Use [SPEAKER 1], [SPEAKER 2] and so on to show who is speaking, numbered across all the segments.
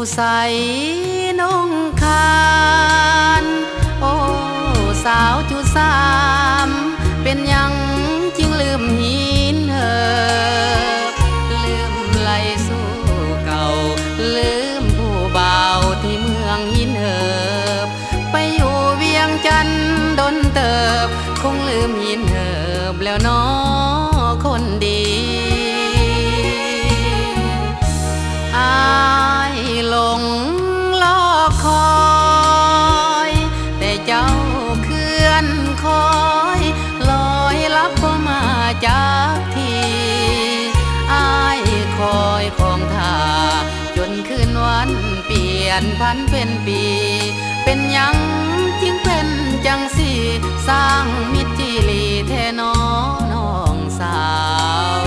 [SPEAKER 1] ใสน้องคานโอ้สาวจุสามเป็นยังจึงลืมหินเหิบลืมไหลสู่เก่าลืมผู้บ่าวที่เมืองหินเหิบไปอยู่เวียงจันทน์ดนเติบคงลืมหินเหิบแล้วน้อคนดีอายหลงลอกคอยแต่เจ้าเคลื่อนคอยลอยลับก็มาจากทีอายคอยของท่าจนคืนวันเปลี่ยนพันเป็นปีเป็นยังจึงเป็นจังสีสร้างมิตรจิลีแท้น้องสาว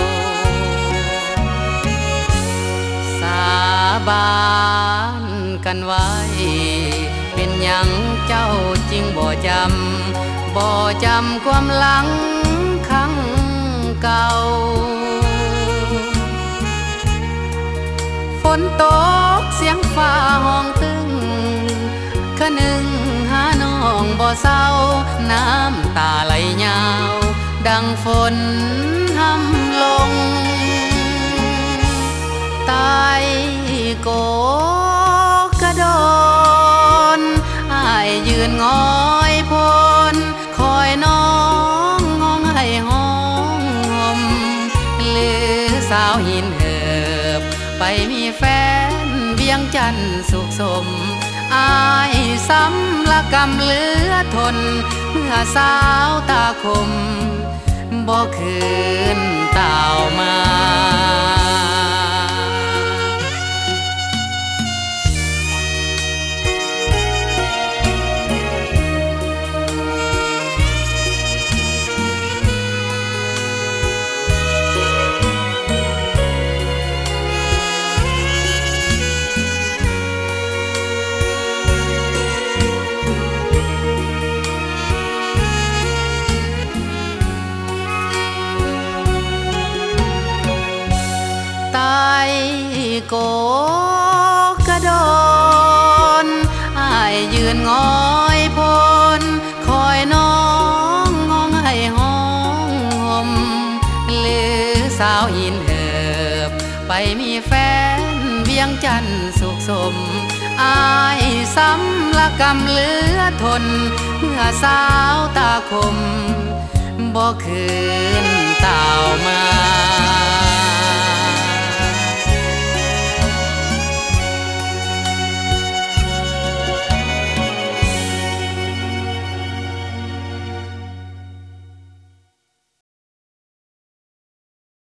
[SPEAKER 1] สาบานกันไว้เป็นยังเจ้าจริงบ่จำความหลังครั้งเก่าฝนตกเสียงฟ้าห้องตึงคะนึงหาน้องบ่เศร้าน้ำตาไหลยาวดังฝนห้ำลงใต้โกกระโดนอายยืนงอยพลคอยน้องงองให้ห้องห่มลือสาวหินเหิบไปมีแฟนเวียงจันทน์สุขสมอายซ้ำละกำเหลือทนเมื่อสาวตาคมบ่คืนเต่ามาใต้โกกระโดนอายยืนงอยพลคอยน้องงองให้ห้องห่มลือสาวหินเหิบไปมีแฟนเวียงจันทน์สุขสมอายซ้ำละกำเหลือทนเมื่อสาวตาคมบ่คืนเต่ามา